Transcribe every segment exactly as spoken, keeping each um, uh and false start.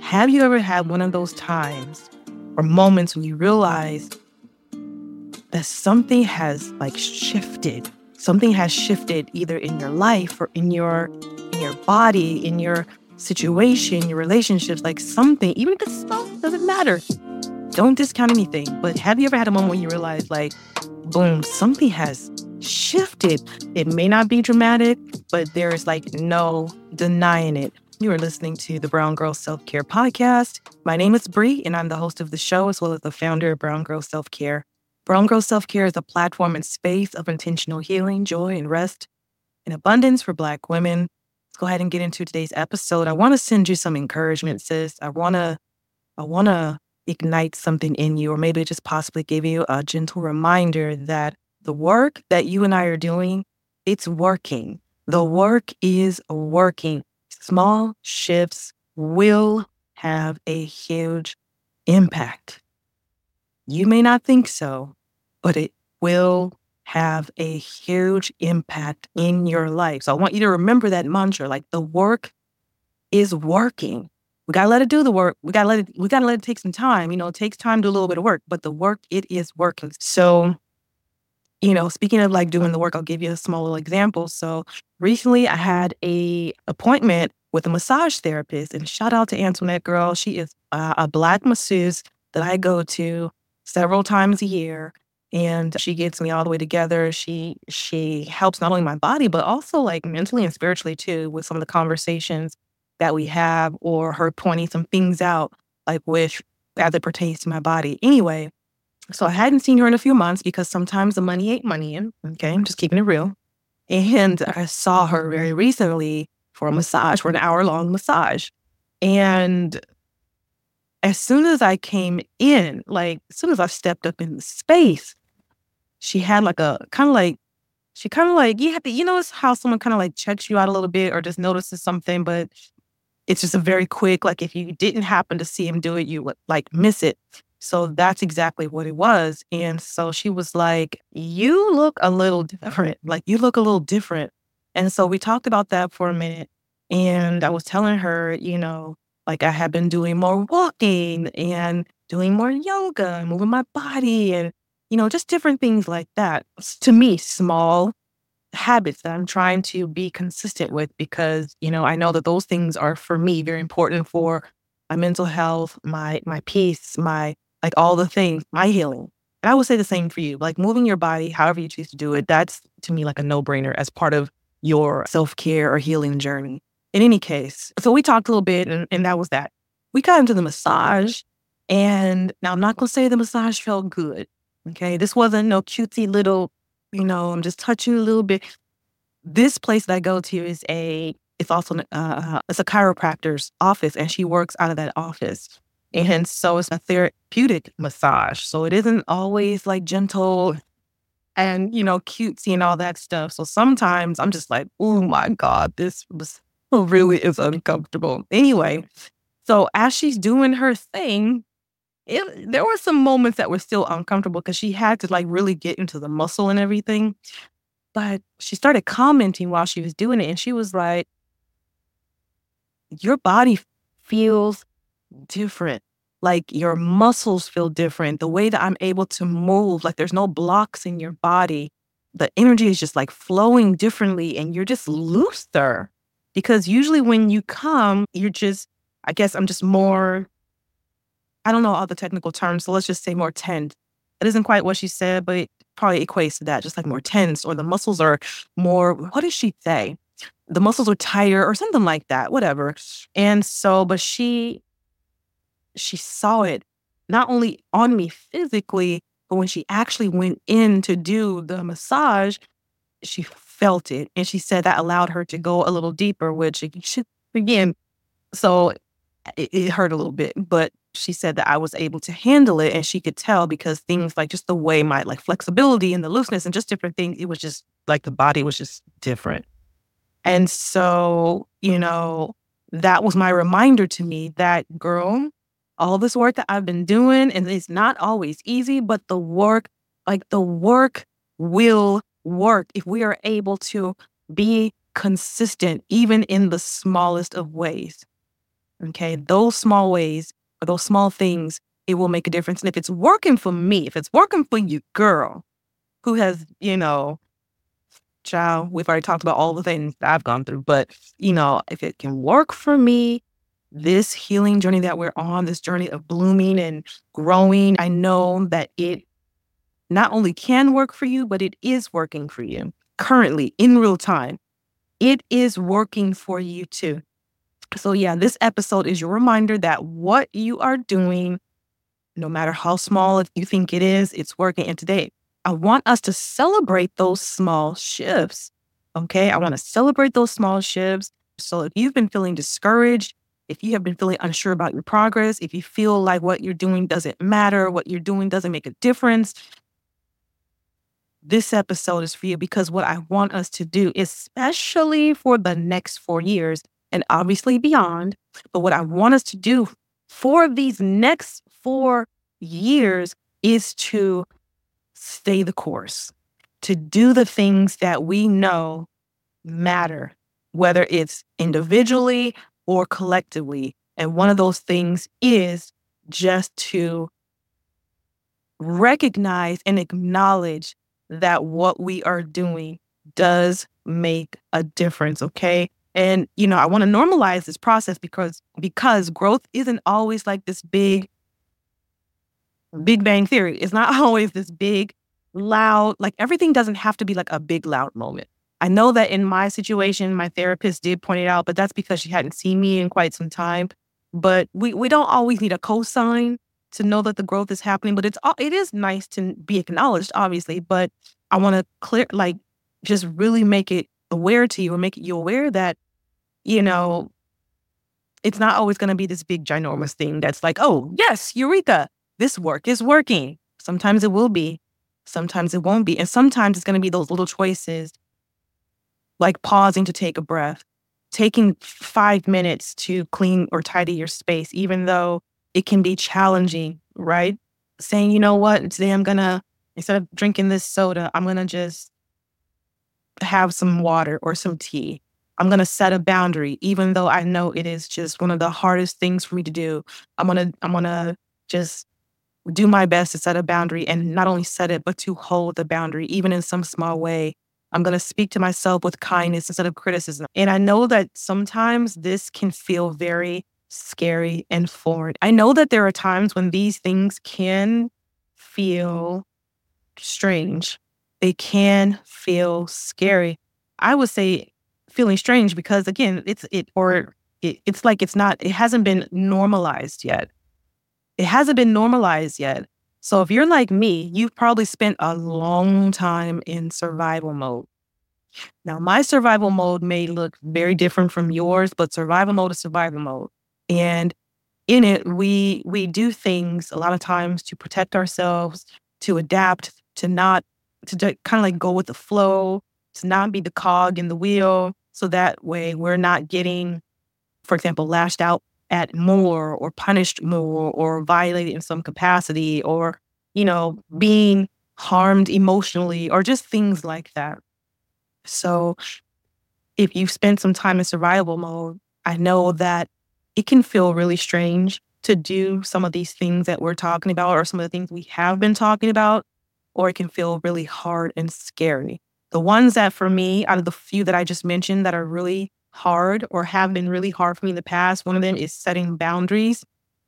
Have you ever had one of those times or moments when you realize that something has like shifted? Something has shifted either in your life or in your in your body, in your situation, your relationships, like something, even if it's small, doesn't matter. Don't discount anything. But have you ever had a moment when you realize, like, boom, something has shifted? It may not be dramatic, but there is like no denying it. You are listening to the Brown Girl Self-Care Podcast. My name is Bree, and I'm the host of the show, as well as the founder of Brown Girl Self-Care. Brown Girl Self-Care is a platform and space of intentional healing, joy, and rest in abundance for Black women. Let's go ahead and get into today's episode. I want to send you some encouragement, sis. I want to, I want to ignite something in you, or maybe just possibly give you a gentle reminder that the work that you and I are doing, it's working. The work is working. Small shifts will have a huge impact. You may not think so, but it will have a huge impact in your life. So I want you to remember that mantra, like the work is working. We gotta let it do the work. We gotta let it, we gotta let it take some time. You know, it takes time to do a little bit of work, but the work, it is working. So, you know, speaking of like doing the work, I'll give you a small little example. So recently I had a appointment with a massage therapist, and shout out to Antoinette, girl. She is uh, a Black masseuse that I go to several times a year. And she gets me all the way together. She she helps not only my body, but also like mentally and spiritually too, with some of the conversations that we have, or her pointing some things out, like with as it pertains to my body. Anyway, so I hadn't seen her in a few months because sometimes the money ain't money in. Okay, I'm just keeping it real. And I saw her very recently for a massage, for an hour long massage. And as soon as I came in, like as soon as I stepped up in the space, she had like a kind of like, she kind of like, you have to, you know, it's how someone kind of like checks you out a little bit or just notices something, but it's just a very quick, like if you didn't happen to see him do it, you would like miss it. So that's exactly what it was. And so she was like, you look a little different, like you look a little different. And so we talked about that for a minute. And I was telling her, you know, like I had been doing more walking and doing more yoga, moving my body and, you know, just different things like that. To me, small habits that I'm trying to be consistent with because, you know, I know that those things are for me very important for my mental health, my my peace, my like all the things, my healing. And I would say the same for you. Like moving your body, however you choose to do it, that's to me like a no-brainer as part of your self-care or healing journey. In any case, so we talked a little bit and, and that was that. We got into the massage, and now I'm not gonna say the massage felt good. Okay. This wasn't no cutesy little, you know, I'm just touching a little bit. This place that I go to is a, it's also, an, uh, it's a chiropractor's office, and she works out of that office. And so it's a therapeutic massage. So it isn't always like gentle and, you know, cutesy and all that stuff. So sometimes I'm just like, oh my God, this was really is uncomfortable. Anyway, so as she's doing her thing, it, there were some moments that were still uncomfortable because she had to like really get into the muscle and everything. But she started commenting while she was doing it. And she was like, your body feels different. Like your muscles feel different. The way that I'm able to move, like there's no blocks in your body. The energy is just like flowing differently and you're just looser. Because usually when you come, you're just, I guess I'm just more, I don't know all the technical terms, so let's just say more tense. It isn't quite what she said, but it probably equates to that, just like more tense, or the muscles are more, what did she say? The muscles are tighter or something like that, whatever. And so, but she, she saw it not only on me physically, but when she actually went in to do the massage, she felt it. And she said that allowed her to go a little deeper, which she, again, so it, it hurt a little bit, but she said that I was able to handle it, and she could tell because things like just the way my like flexibility and the looseness and just different things, it was just like the body was just different. And so, you know, that was my reminder to me that, girl, all this work that I've been doing, and it's not always easy, but the work, like the work will work if we are able to be consistent, even in the smallest of ways. Okay. Those small ways or those small things, it will make a difference. And if it's working for me, if it's working for you, girl, who has, you know, child, we've already talked about all the things that I've gone through, but, you know, if it can work for me, this healing journey that we're on, this journey of blooming and growing, I know that it not only can work for you, but it is working for you currently in real time. It is working for you too. So, yeah, this episode is your reminder that what you are doing, no matter how small you think it is, it's working. And today, I want us to celebrate those small shifts. Okay. I want to celebrate those small shifts. So if you've been feeling discouraged, if you have been feeling unsure about your progress, if you feel like what you're doing doesn't matter, what you're doing doesn't make a difference, this episode is for you, because what I want us to do, especially for the next four years and obviously beyond, but what I want us to do for these next four years is to stay the course, to do the things that we know matter, whether it's individually or collectively. And one of those things is just to recognize and acknowledge that what we are doing does make a difference, okay? And, you know, I want to normalize this process because because growth isn't always like this big, big bang theory. It's not always this big, loud, like everything doesn't have to be like a big, loud moment. I know that in my situation, my therapist did point it out, but that's because she hadn't seen me in quite some time. But we, we don't always need a cosign to know that the growth is happening, but it's it is nice to be acknowledged, obviously. But I want to clear, like, just really make it aware to you, or make you aware that, you know, it's not always going to be this big ginormous thing that's like, oh, yes, eureka, this work is working. Sometimes it will be, sometimes it won't be. And sometimes it's going to be those little choices, like pausing to take a breath, taking five minutes to clean or tidy your space, even though it can be challenging, right? Saying, you know what, today I'm going to, instead of drinking this soda, I'm going to just have some water or some tea. I'm going to set a boundary, even though I know it is just one of the hardest things for me to do. I'm going to, I'm going to just do my best to set a boundary, and not only set it, but to hold the boundary, even in some small way. I'm going to speak to myself with kindness instead of criticism. And I know that sometimes this can feel very scary and foreign. I know that there are times when these things can feel strange. They can feel scary. I would say feeling strange because, again, it's it or it, it's like it's not, it hasn't been normalized yet. It hasn't been normalized yet. So if you're like me, you've probably spent a long time in survival mode. Now, my survival mode may look very different from yours, but survival mode is survival mode. And in it, we we do things a lot of times to protect ourselves, to adapt, to not, to kind of like go with the flow, to not be the cog in the wheel. So that way we're not getting, for example, lashed out at more or punished more or violated in some capacity, or, you know, being harmed emotionally, or just things like that. So if you've spent some time in survival mode, I know that it can feel really strange to do some of these things that we're talking about, or some of the things we have been talking about, or it can feel really hard and scary. The ones that, for me, out of the few that I just mentioned that are really hard or have been really hard for me in the past, one of them is setting boundaries.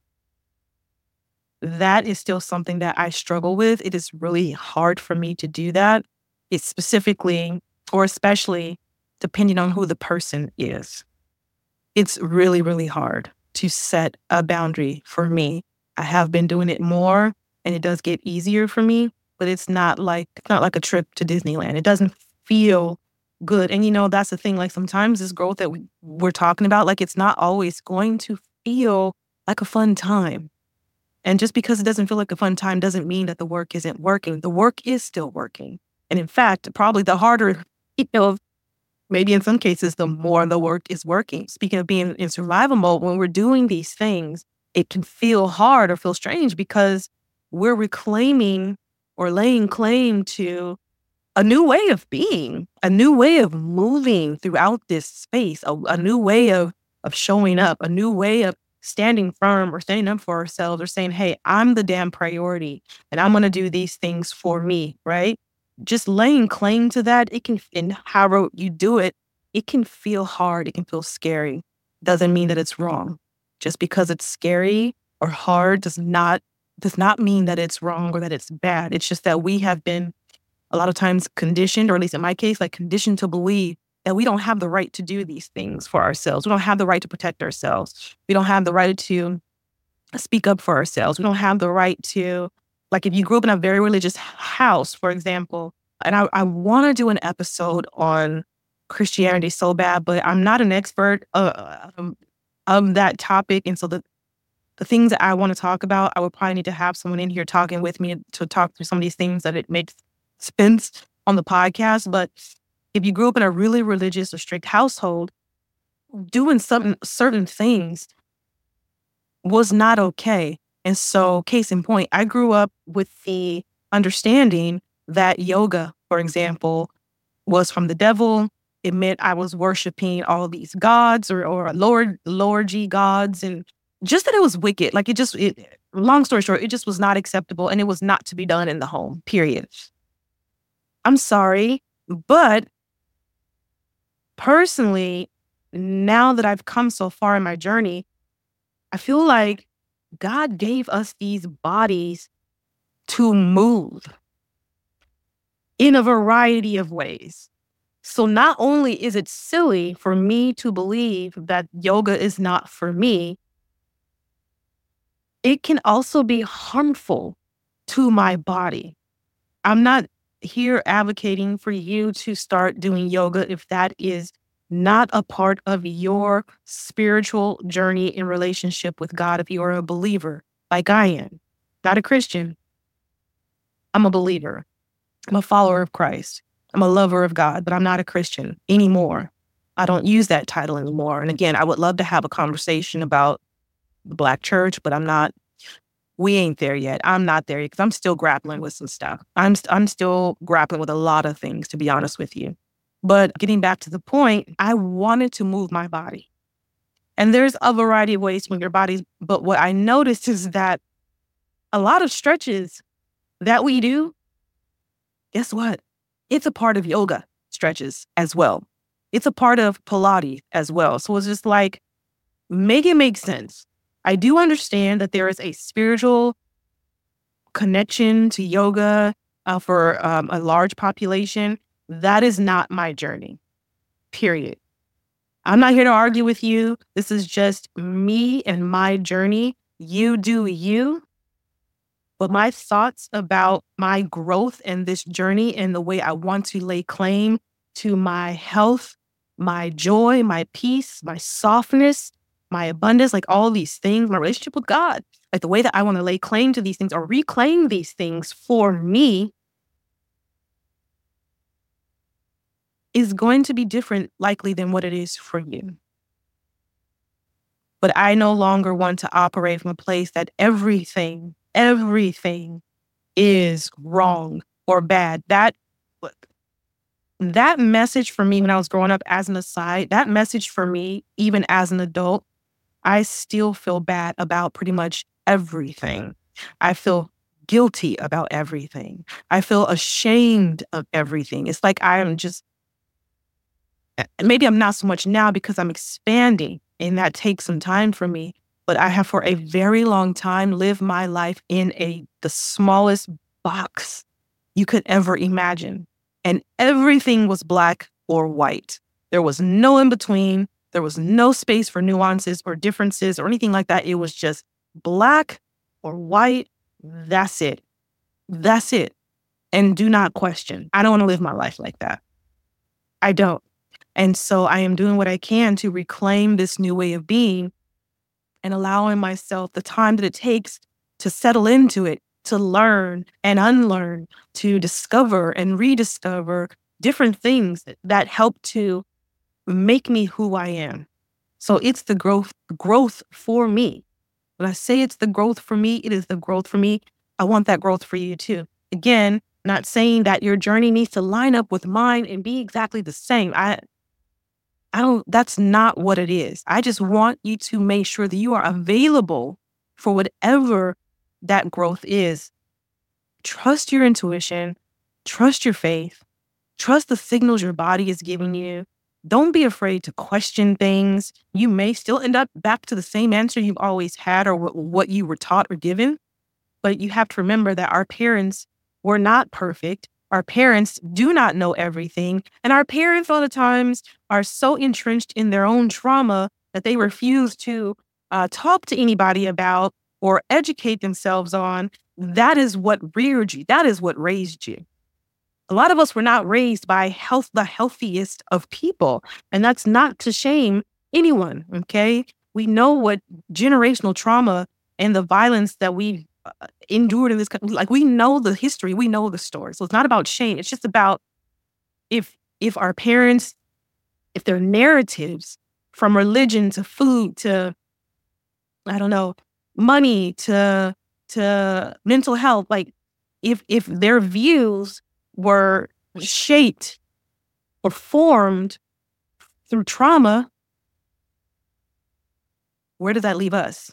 That is still something that I struggle with. It is really hard for me to do that. It's specifically, or especially, depending on who the person is. It's really, really hard to set a boundary for me. I have been doing it more, and it does get easier for me, but it's not like, it's not like a trip to Disneyland. It doesn't feel good. And, you know, that's the thing. Like, sometimes this growth that we, we're talking about, like, it's not always going to feel like a fun time. And just because it doesn't feel like a fun time doesn't mean that the work isn't working. The work is still working. And in fact, probably the harder, you know, maybe in some cases, the more the work is working. Speaking of being in survival mode, when we're doing these things, it can feel hard or feel strange because we're reclaiming or laying claim to a new way of being, a new way of moving throughout this space, a, a new way of of showing up, a new way of standing firm or standing up for ourselves or saying, hey, I'm the damn priority and I'm going to do these things for me, right? Just laying claim to that, it can, and however you do it, it can feel hard. It can feel scary. Doesn't mean that it's wrong. Just because it's scary or hard does not does not mean that it's wrong or that it's bad. It's just that we have been a lot of times conditioned, or at least in my case, like conditioned to believe that we don't have the right to do these things for ourselves. We don't have the right to protect ourselves. We don't have the right to speak up for ourselves. We don't have the right to, like if you grew up in a very religious house, for example, and I, I want to do an episode on Christianity so bad, but I'm not an expert uh, um, of that topic. And so the The things that I want to talk about, I would probably need to have someone in here talking with me to talk through some of these things that it makes sense on the podcast. But if you grew up in a really religious or strict household, doing some certain things was not okay. And so, case in point, I grew up with the understanding that yoga, for example, was from the devil. It meant I was worshiping all these gods or, or lower, lower G gods, and just that it was wicked. Like it just, it, long story short, it just was not acceptable and it was not to be done in the home, period. I'm sorry, but personally, now that I've come so far in my journey, I feel like God gave us these bodies to move in a variety of ways. So not only is it silly for me to believe that yoga is not for me, it can also be harmful to my body. I'm not here advocating for you to start doing yoga if that is not a part of your spiritual journey in relationship with God. If you are a believer, like I am, not a Christian, I'm a believer. I'm a follower of Christ. I'm a lover of God, but I'm not a Christian anymore. I don't use that title anymore. And again, I would love to have a conversation about the Black church, but I'm not, we ain't there yet. I'm not there yet because I'm still grappling with some stuff. I'm, I'm still grappling with a lot of things, to be honest with you. But getting back to the point, I wanted to move my body. And there's a variety of ways to move your body. But what I noticed is that a lot of stretches that we do, guess what? It's a part of yoga stretches as well. It's a part of Pilates as well. So it's just like, make it make sense. I do understand that there is a spiritual connection to yoga uh, for um, a large population. That is not my journey, period. I'm not here to argue with you. This is just me and my journey. You do you. But my thoughts about my growth in this journey and the way I want to lay claim to my health, my joy, my peace, my softness, my abundance, like all these things, my relationship with God, like the way that I want to lay claim to these things or reclaim these things for me is going to be different likely than what it is for you. But I no longer want to operate from a place that everything, everything is wrong or bad. That, that message for me when I was growing up as an aside, that message for me, even as an adult, I still feel bad about pretty much everything. I feel guilty about everything. I feel ashamed of everything. It's like I am just, maybe I'm not so much now because I'm expanding and that takes some time for me, but I have for a very long time lived my life in a the smallest box you could ever imagine. And everything was black or white. There was no in between. There was no space for nuances or differences or anything like that. It was just black or white. That's it. That's it. And do not question. I don't want to live my life like that. I don't. And so I am doing what I can to reclaim this new way of being and allowing myself the time that it takes to settle into it, to learn and unlearn, to discover and rediscover different things that help to make me who I am. So it's the growth, growth for me. When I say it's the growth for me, it is the growth for me. I want that growth for you too. Again, not saying that your journey needs to line up with mine and be exactly the same. I I don't, that's not what it is. I just want you to make sure that you are available for whatever that growth is. Trust your intuition, trust your faith, trust the signals your body is giving you. Don't be afraid to question things. You may still end up back to the same answer you've always had or what, what you were taught or given. But you have to remember that our parents were not perfect. Our parents do not know everything. And our parents, a lot of times, are so entrenched in their own trauma that they refuse to uh, talk to anybody about or educate themselves on. That is what reared you. That is what raised you. A lot of us were not raised by health, the healthiest of people. And that's not to shame anyone, okay? We know what generational trauma and the violence that we've uh, endured in this country, like we know the history, we know the story. So it's not about shame. It's just about if if our parents, if their narratives from religion to food to, I don't know, money to to mental health, like if if their views were shaped or formed through trauma, where does that leave us?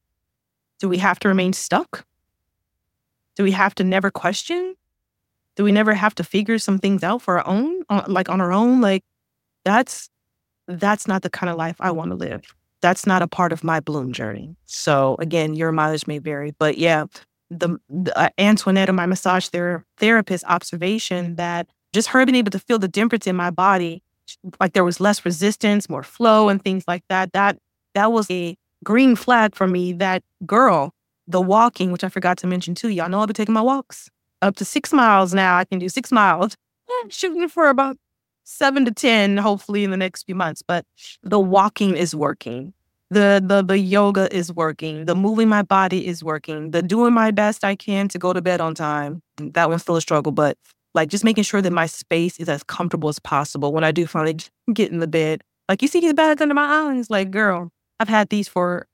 Do we have to remain stuck? Do we have to never question? Do we never have to figure some things out for our own, uh, like on our own? Like that's that's not the kind of life I want to live. That's not a part of my bloom journey. So again, your mileage may vary, but yeah, the, the uh, Antoinette, my massage ther- therapist observation that just her being able to feel the difference in my body, like there was less resistance, more flow and things like that. That that was a green flag for me. That girl, the walking, which I forgot to mention too. Y'all know I'll be taking my walks up to six miles now. I can do six miles, shooting for about seven to ten, hopefully in the next few months. But the walking is working. The, the the yoga is working. The moving my body is working. The doing my best I can to go to bed on time. That one's still a struggle, but like just making sure that my space is as comfortable as possible when I do finally get in the bed. Like, you see these bags under my eyes? Like, girl, I've had these for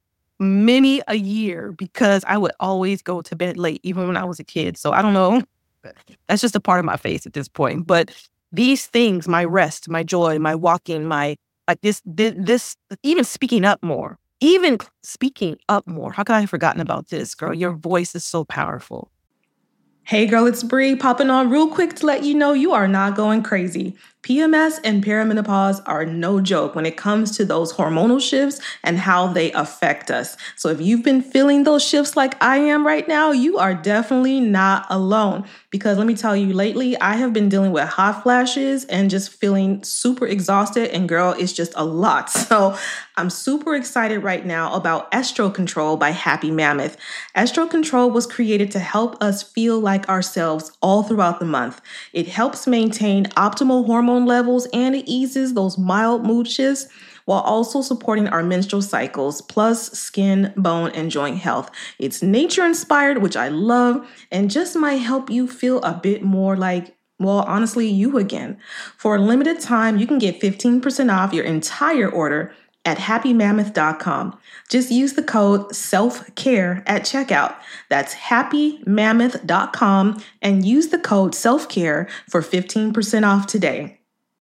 many a year because I would always go to bed late, even when I was a kid. So I don't know. That's just a part of my face at this point. But these things, my rest, my joy, my walking, my like this, this, this, even speaking up more, even speaking up more. How could I have forgotten about this, girl? Your voice is so powerful. Hey girl, it's Bree popping on real quick to let you know you are not going crazy. P M S and perimenopause are no joke when it comes to those hormonal shifts and how they affect us. So if you've been feeling those shifts like I am right now, you are definitely not alone. Because let me tell you, lately I have been dealing with hot flashes and just feeling super exhausted, and girl, it's just a lot. So I'm super excited right now about Estro Control by Happy Mammoth. Estro Control was created to help us feel like ourselves all throughout the month. It helps maintain optimal hormone levels and it eases those mild mood shifts while also supporting our menstrual cycles, plus skin, bone, and joint health. It's nature inspired, which I love, and just might help you feel a bit more like, well, honestly, you again. For a limited time, you can get fifteen percent off your entire order at happy mammoth dot com. Just use the code SELF-CARE at checkout. That's happy mammoth dot com and use the code SELF-CARE for fifteen percent off today.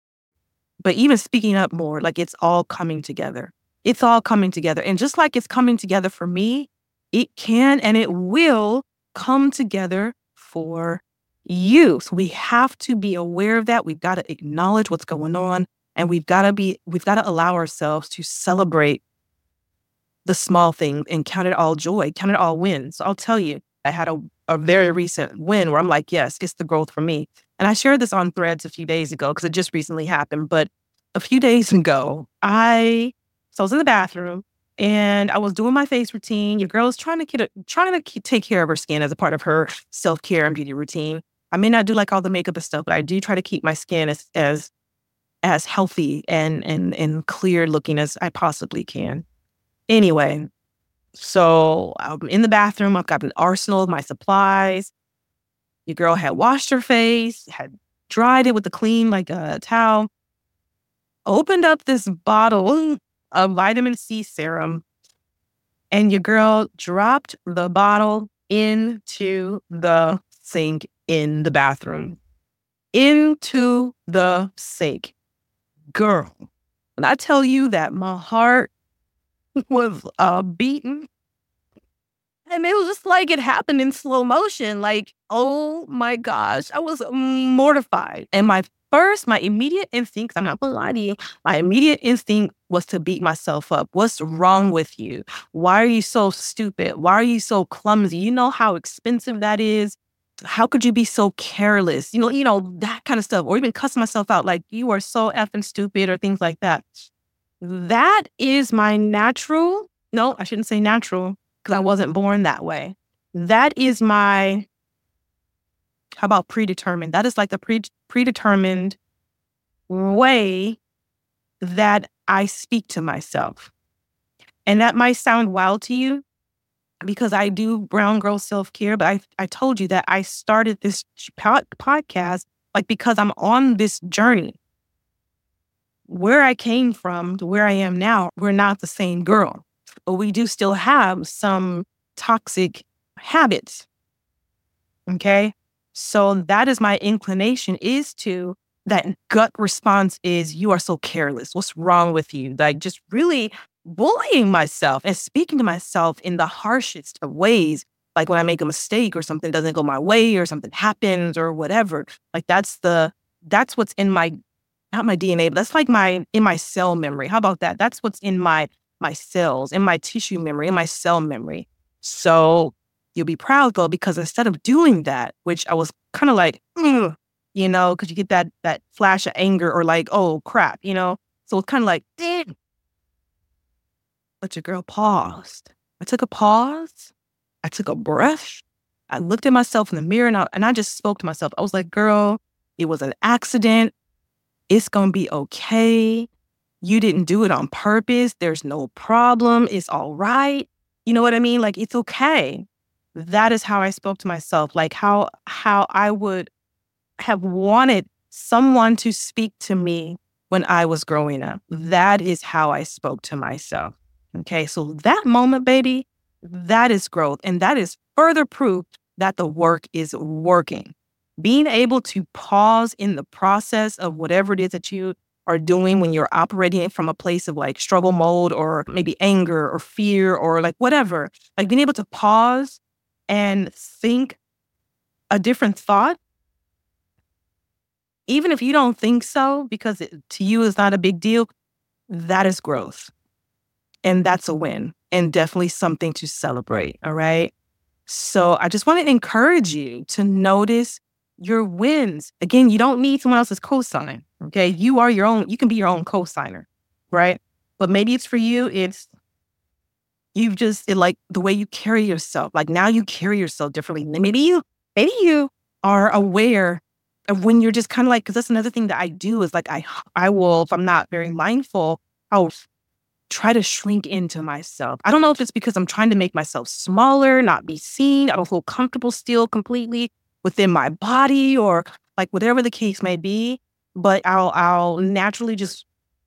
But even speaking up more, like it's all coming together. It's all coming together. And just like it's coming together for me, it can and it will come together for you. So we have to be aware of that. We've got to acknowledge what's going on. And we've got to be, we've got to allow ourselves to celebrate the small things and count it all joy, count it all wins. So I'll tell you, I had a, a very recent win where I'm like, yes, it's the growth for me. And I shared this on Threads a few days ago because it just recently happened. But a few days ago, I, so I was in the bathroom and I was doing my face routine. Your girl is trying to get a, trying to take care of her skin as a part of her self-care and beauty routine. I may not do like all the makeup and stuff, but I do try to keep my skin as, as, as healthy and, and, and clear looking as I possibly can. Anyway, so I'm in the bathroom. I've got an arsenal of my supplies. Your girl had washed her face, had dried it with a clean, like a towel, opened up this bottle of vitamin C serum, and your girl dropped the bottle into the sink in the bathroom. Into the sink. Girl, And I tell you that my heart was uh, beating. And it was just like it happened in slow motion. Like, oh my gosh, I was mortified. And my first, my immediate instinct, I'm not gonna lie to you, my immediate instinct was to beat myself up. What's wrong with you? Why are you so stupid? Why are you so clumsy? You know how expensive that is? How could you be so careless? You know, you know, that kind of stuff. Or even cuss myself out like you are so effing stupid or things like that. That is my natural, no, I shouldn't say natural, because I wasn't born that way. That is my, how about predetermined? That is like the pre- predetermined way that I speak to myself. And that might sound wild to you because I do brown girl self-care, but I, I told you that I started this pod- podcast like because I'm on this journey. Where I came from to where I am now, we're not the same girl, but we do still have some toxic habits. Okay. So that is my inclination is to that gut response is you are so careless. What's wrong with you? Like just really bullying myself and speaking to myself in the harshest of ways. Like when I make a mistake or something doesn't go my way or something happens or whatever. Like that's the, that's what's in my, not my D N A, but that's like my, in my cell memory. How about that? That's what's in my, my cells, in my tissue memory, in my cell memory. So you'll be proud, girl, because instead of doing that, which I was kind of like, mm, you know, because you get that that flash of anger or like, oh, crap, you know? So it's kind of like, damn. But your girl paused. I took a pause. I took a breath. I looked at myself in the mirror and I, and I just spoke to myself. I was like, girl, it was an accident. It's going to be okay. You didn't do it on purpose. There's no problem. It's all right. You know what I mean? Like, it's okay. That is how I spoke to myself, like how how I would have wanted someone to speak to me when I was growing up. That is how I spoke to myself. Okay, so that moment, baby, that is growth. And that is further proof that the work is working. Being able to pause in the process of whatever it is that you are doing when you're operating from a place of like struggle mode or maybe anger or fear or like whatever, like being able to pause and think a different thought, even if you don't think so, because it, to you is not a big deal, that is growth. And that's a win and definitely something to celebrate. All right. So I just want to encourage you to notice your wins. Again, you don't need someone else's cosign. Okay. You are your own, you can be your own cosigner. Right. But maybe it's for you, it's you've just, it, like the way you carry yourself, like now you carry yourself differently. Maybe you, maybe you are aware of when you're just kind of like, because that's another thing that I do is like, I, I will, if I'm not very mindful, I'll try to shrink into myself. I don't know if it's because I'm trying to make myself smaller, not be seen. I don't feel comfortable still completely within my body or like whatever the case may be, but I'll, I'll naturally just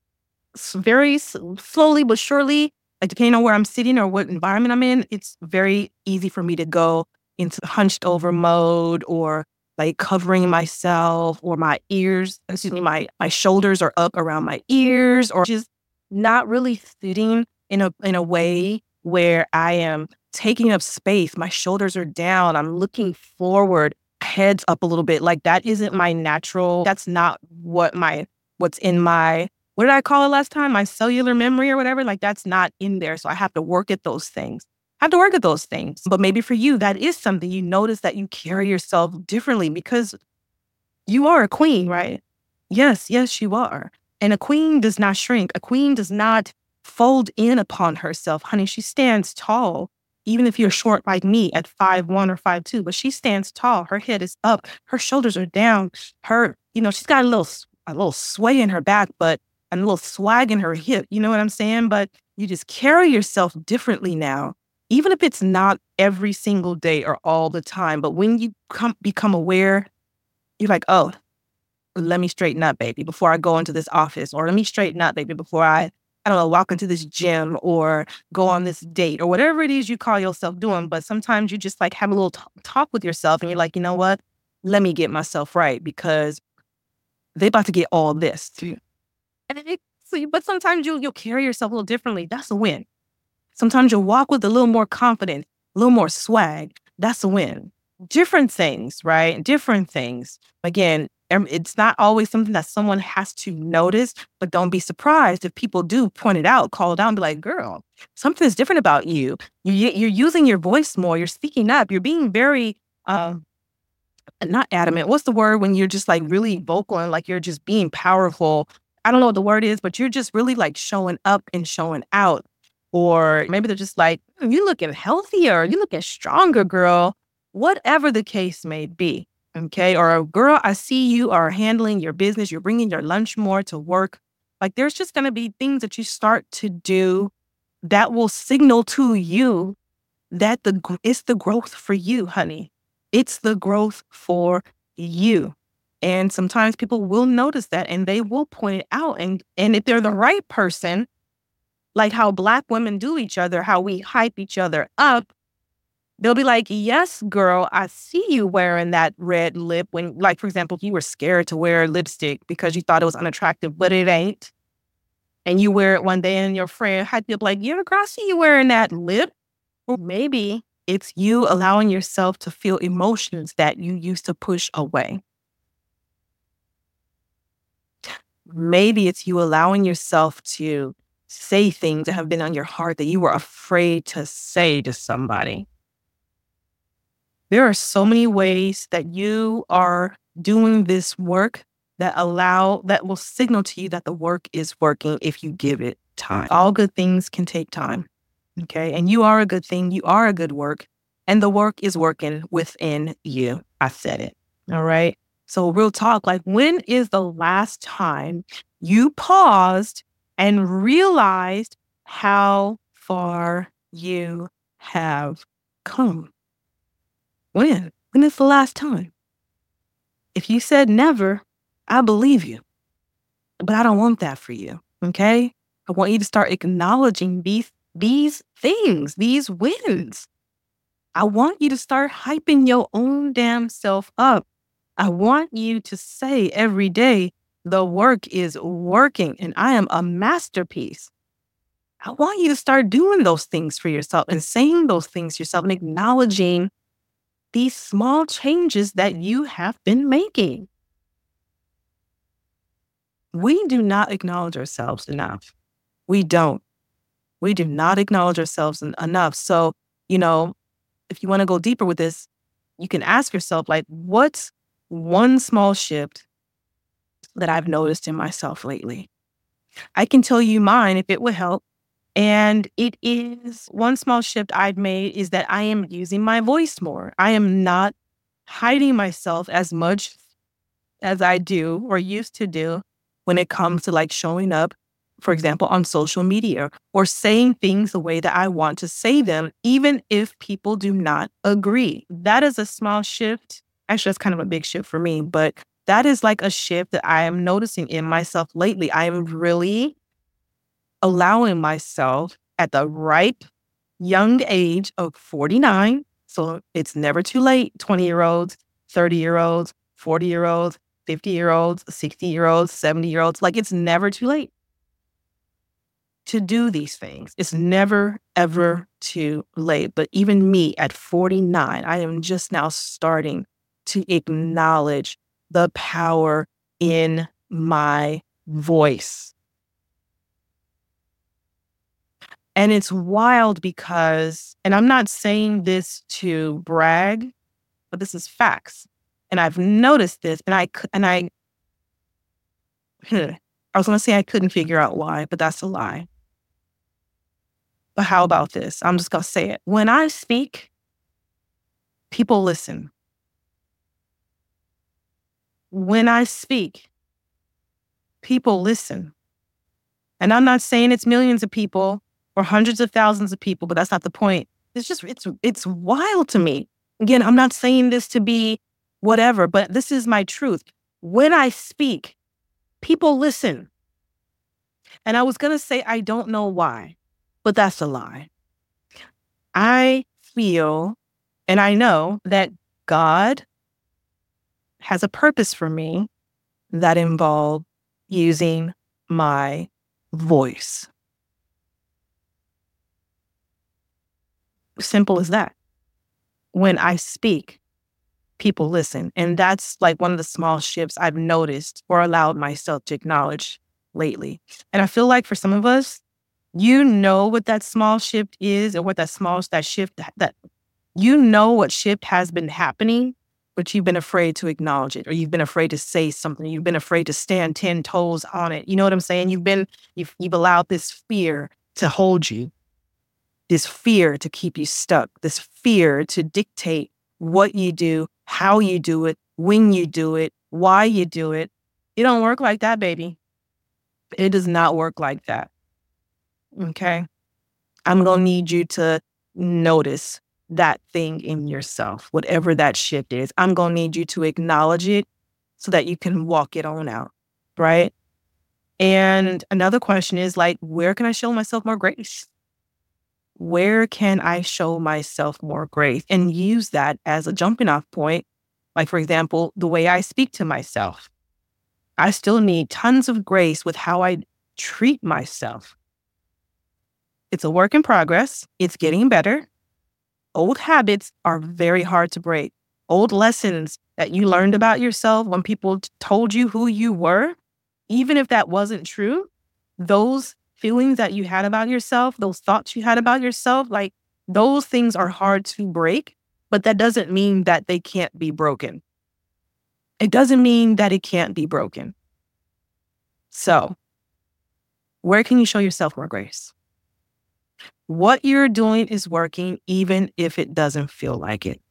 very slowly but surely, like depending on where I'm sitting or what environment I'm in, it's very easy for me to go into hunched over mode or like covering myself or my ears, excuse me, my, my shoulders are up around my ears or just not really sitting in a in a way where I am taking up space. My shoulders are down. I'm looking forward, heads up a little bit. Like that isn't my natural, that's not what my, what's in my, what did I call it last time? My cellular memory or whatever, like that's not in there. So I have to work at those things. I have to work at those things. But maybe for you, that is something you notice that you carry yourself differently because you are a queen, right? Yes, yes, you are. And a queen does not shrink. A queen does not fold in upon herself. Honey, she stands tall, even if you're short like me at five one or five two, but she stands tall. Her head is up. Her shoulders are down. Her, you know, she's got a little, a little sway in her back, but a little swag in her hip. You know what I'm saying? But you just carry yourself differently now, even if it's not every single day or all the time. But when you come, become aware, you're like, oh, let me straighten up, baby, before I go into this office, or let me straighten up, baby, before I, I don't know, walk into this gym or go on this date or whatever it is you call yourself doing. But sometimes you just like have a little t- talk with yourself and you're like, you know what? Let me get myself right because they about to get all this too. And it's So, but sometimes you, you'll carry yourself a little differently. That's a win. Sometimes you'll walk with a little more confidence, a little more swag. That's a win. Different things, right? Different things. Again, it's not always something that someone has to notice, but don't be surprised if people do point it out, call it out, and be like, girl, something is different about you. you you're using your voice more. You're speaking up. You're being very, um, not adamant. What's the word when you're just like really vocal and like you're just being powerful? I don't know what the word is, but you're just really like showing up and showing out. Or maybe they're just like, "Mm, you looking healthier, you looking stronger, girl." Whatever the case may be, okay? Or, girl, I see you are handling your business. You're bringing your lunch more to work. Like, there's just going to be things that you start to do that will signal to you that the gr- it's the growth for you, honey. It's the growth for you. And sometimes people will notice that and they will point it out. And, and if they're the right person, like how Black women do each other, how we hype each other up, they'll be like, yes, girl, I see you wearing that red lip when, like, for example, if you were scared to wear lipstick because you thought it was unattractive, but it ain't. And you wear it one day and your friend hyped you up like, yeah, girl, I see you wearing that lip. Or maybe it's you allowing yourself to feel emotions that you used to push away. Maybe it's you allowing yourself to say things that have been on your heart that you were afraid to say to somebody. There are so many ways that you are doing this work that allow, that will signal to you that the work is working if you give it time. All good things can take time. Okay. And you are a good thing. You are a good work. And the work is working within you. I said it. All right. So real talk, like, when is the last time you paused and realized how far you have come? When? When is the last time? If you said never, I believe you. But I don't want that for you, okay? I want you to start acknowledging these, these things, these wins. I want you to start hyping your own damn self up. I want you to say every day, the work is working and I am a masterpiece. I want you to start doing those things for yourself and saying those things to yourself and acknowledging these small changes that you have been making. We do not acknowledge ourselves enough. We don't. We do not acknowledge ourselves en- enough. So, you know, if you want to go deeper with this, you can ask yourself, like, what's one small shift that I've noticed in myself lately? I can tell you mine if it would help. And it is, one small shift I've made is that I am using my voice more. I am not hiding myself as much as I do or used to do when it comes to like showing up, for example, on social media or saying things the way that I want to say them, even if people do not agree. That is a small shift. Actually, that's kind of a big shift for me, but that is like a shift that I am noticing in myself lately. I am really allowing myself at the ripe young age of forty-nine. So it's never too late. twenty year olds, thirty year olds, forty year olds, fifty year olds, sixty year olds, seventy year olds. Like, it's never too late to do these things. It's never, ever too late. But even me at forty-nine, I am just now starting to acknowledge the power in my voice. And it's wild because, and I'm not saying this to brag, but this is facts. And I've noticed this, and I, cou- and I, I was going to say I couldn't figure out why, but that's a lie. But how about this? I'm just going to say it. When I speak, people listen. When I speak, people listen. And I'm not saying it's millions of people or hundreds of thousands of people, but that's not the point. It's just, it's, it's wild to me. Again, I'm not saying this to be whatever, but this is my truth. When I speak, people listen. And I was going to say, I don't know why, but that's a lie. I feel, and I know that God has a purpose for me that involves using my voice. Simple as that. When I speak, people listen. And that's like one of the small shifts I've noticed or allowed myself to acknowledge lately. And I feel like for some of us, you know what that small shift is, or what that small, that shift, that, that you know what shift has been happening, but you've been afraid to acknowledge it, or you've been afraid to say something. You've been afraid to stand ten toes on it. You know what I'm saying? You've been, you've, you've allowed this fear to hold you, this fear to keep you stuck, this fear to dictate what you do, how you do it, when you do it, why you do it. It don't work like that, baby. It does not work like that. Okay? I'm going to need you to notice that thing in yourself, whatever that shift is. I'm going to need you to acknowledge it so that you can walk it on out, right? And another question is like, where can I show myself more grace? Where can I show myself more grace? And use that as a jumping off point. Like, for example, the way I speak to myself. I still need tons of grace with how I treat myself. It's a work in progress. It's getting better. Old habits are very hard to break. Old lessons that you learned about yourself when people t- told you who you were, even if that wasn't true, those feelings that you had about yourself, those thoughts you had about yourself, like those things are hard to break, but that doesn't mean that they can't be broken. It doesn't mean that it can't be broken. So, where can you show yourself more grace? What you're doing is working, even if it doesn't feel like it.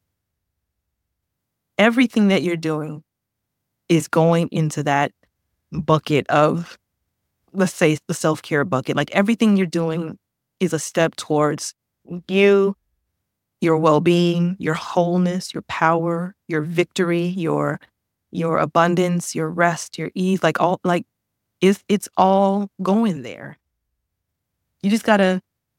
Everything that you're doing is going into that bucket of, let's say, the self-care bucket. Like everything you're doing is a step towards you, your well-being, your wholeness, your power, your victory, your your abundance, your rest, your ease. Like all, like it's it's all going there. You just gotta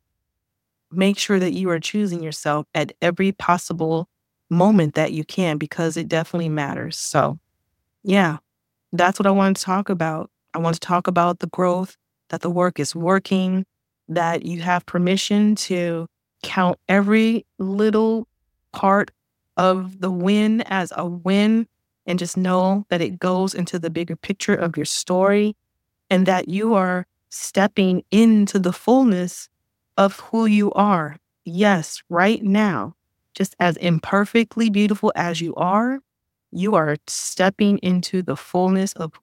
make sure that you are choosing yourself at every possible moment that you can, because it definitely matters. So, yeah, that's what I want to talk about. I want to talk about the growth, that the work is working, that you have permission to count every little part of the win as a win, and just know that it goes into the bigger picture of your story, and that you are stepping into the fullness of who you are. Yes, right now, just as imperfectly beautiful as you are, you are stepping into the fullness of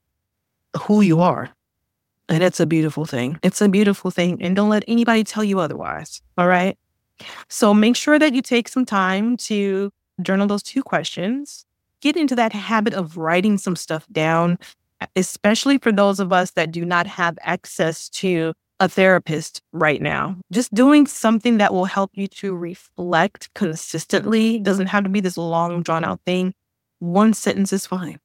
who you are. And it's a beautiful thing. It's a beautiful thing. And don't let anybody tell you otherwise. All right. So make sure that you take some time to journal those two questions. Get into that habit of writing some stuff down, especially for those of us that do not have access to a therapist right now. Just doing something that will help you to reflect consistently. Doesn't have to be this long, drawn out thing. One sentence is fine.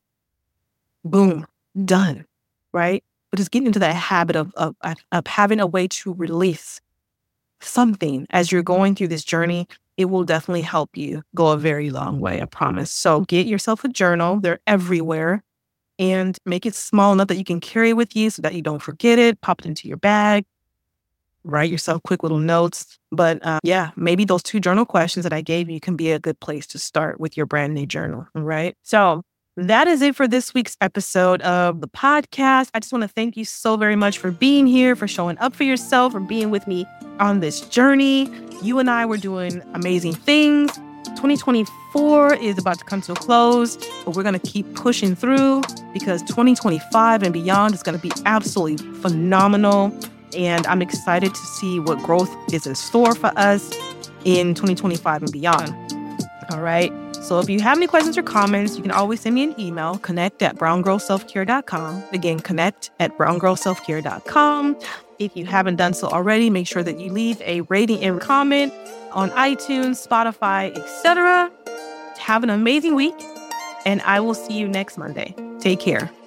Boom, done, right? But just getting into that habit of, of, of having a way to release something as you're going through this journey. It will definitely help you go a very long way, I promise. So get yourself a journal. They're everywhere. And make it small enough that you can carry it with you so that you don't forget it. Pop it into your bag. Write yourself quick little notes. But uh, yeah, maybe those two journal questions that I gave you can be a good place to start with your brand new journal, right? So that is it for this week's episode of the podcast. I just want to thank you so very much for being here, for showing up for yourself, for being with me on this journey. You and I were doing amazing things. twenty twenty-four is about to come to a close, but we're going to keep pushing through, because twenty twenty-five and beyond is going to be absolutely phenomenal. And I'm excited to see what growth is in store for us in twenty twenty-five and beyond. All right. So if you have any questions or comments, you can always send me an email, connect at brown girl self care dot com. Again, connect at brown girl self care dot com. If you haven't done so already, make sure that you leave a rating and comment on iTunes, Spotify, et cetera. Have an amazing week, and I will see you next Monday. Take care.